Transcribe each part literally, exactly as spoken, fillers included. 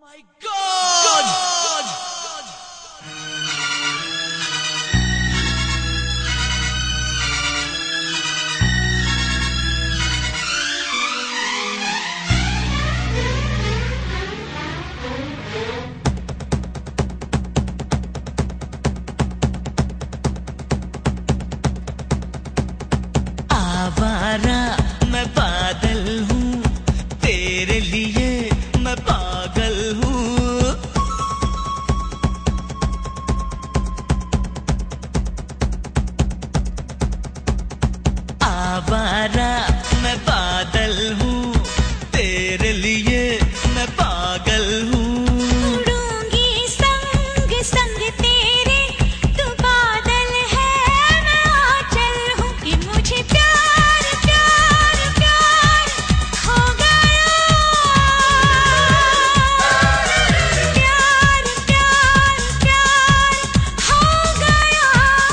my God! God! आवारा मैं बादल हूँ, तेरे लिए मैं पागल हूँ। आवारा मैं बादल हूँ, तेरे लिए मैं पागल हूँ। उड़ूंगी संग संग तेरे, तू बादल है मैं आंचल हूँ। कि मुझे प्यार प्यार प्यार हो गया, प्यार प्यार प्यार हो गया।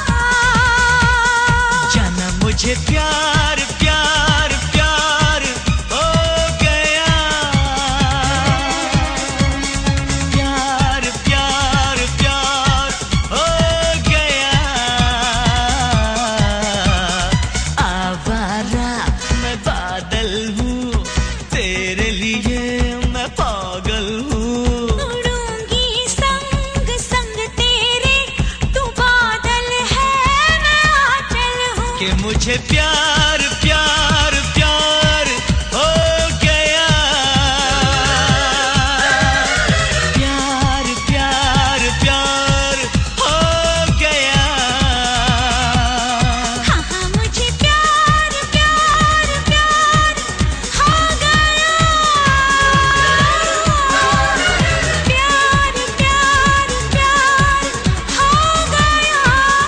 जाना मुझे प्यार प्यार प्यार हो गया, प्यार प्यार प्यार हो गया। आवारा मैं बादल हूँ, तेरे लिए मैं पागल हूँ। उड़ूंगी संग संग तेरे, तू बादल है मैं आंचल हूँ। कि मुझे प्यार प्यार प्यार हो गया, प्यार प्यार प्यार हो गया। हाँ हाँ मुझे प्यार प्यार प्यार हो गया, प्यार प्यार प्यार हो गया।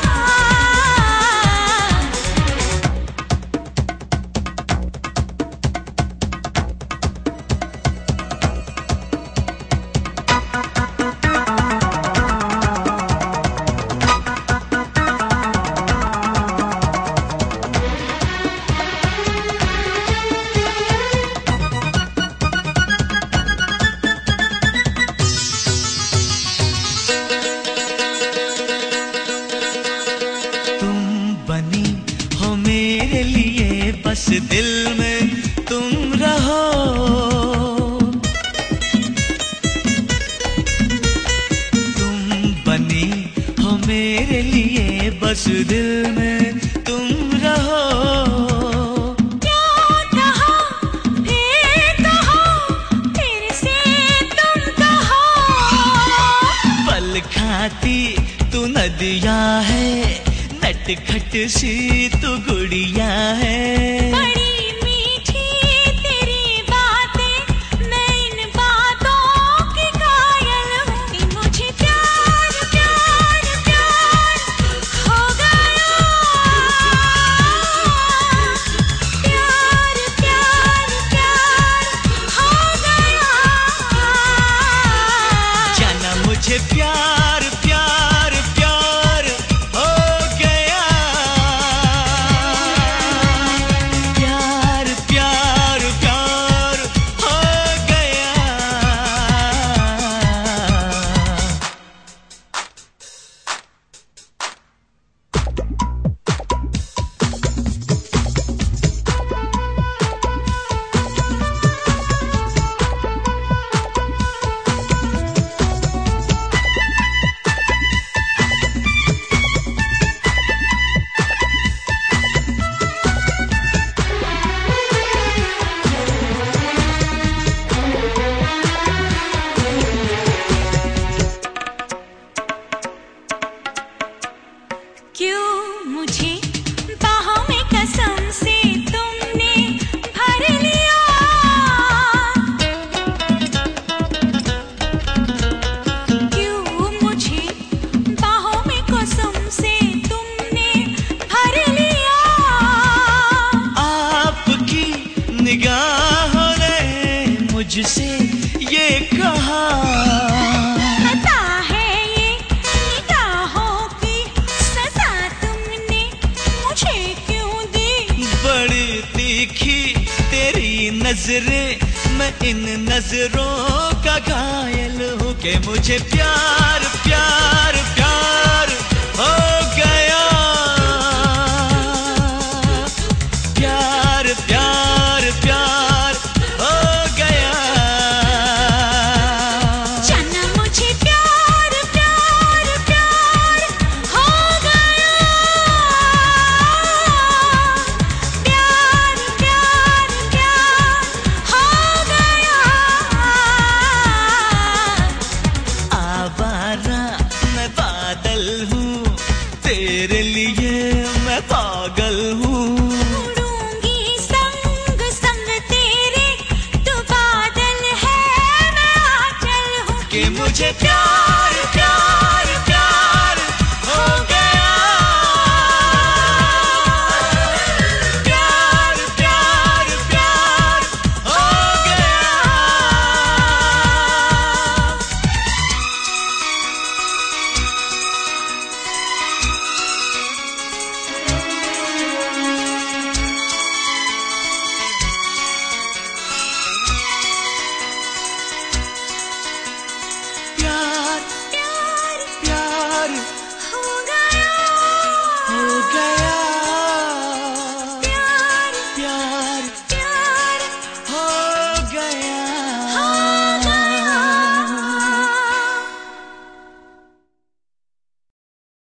तुम बनी हो मेरे लिए, बस दिल में तुम रहो। तुम बनी हो मेरे लिए, बस दिल में तुम रहो। क्या कहा फिर कहो, फिर से तुम कहो। पल खाती तू नदिया है, नटखट सी तू गुड़िया है। बड़ी मीठी तेरी बातें, मैं इन बातों की कायल हूँ। कि मुझे प्यार प्यार प्यार हो गया, प्यार प्यार प्यार हो गया। जाना मुझे प्यार प्यार प्यार हो गया, प्यार प्यार प्यार हो गया। क्यों मुझे बाहों में कसम से तुमने भर लिया। क्यों मुझे बाहों में कसम से तुमने भर लिया। आपकी निगाहों ने मुझसे ये कहा, पता है ये निगाहों की सजा तुमने मुझे क्यों दी। बड़ी तीखी तेरी नजरें मैं इन नजरों का घायल हूँ कि मुझे प्यार प्यार प्यार हो गया। प्यार प्यार प्यार हो गया। जाना मुझे प्यार प्यार प्यार हो गया। प्यार प्यार प्यार हो गया। आवारा मैं बादल हूँ, तेरे लिए मैं पागल हूँ। उड़ूंगी संग संग तेरे, तू बादल है मैं आंचल हूँ कि मुझे प्यार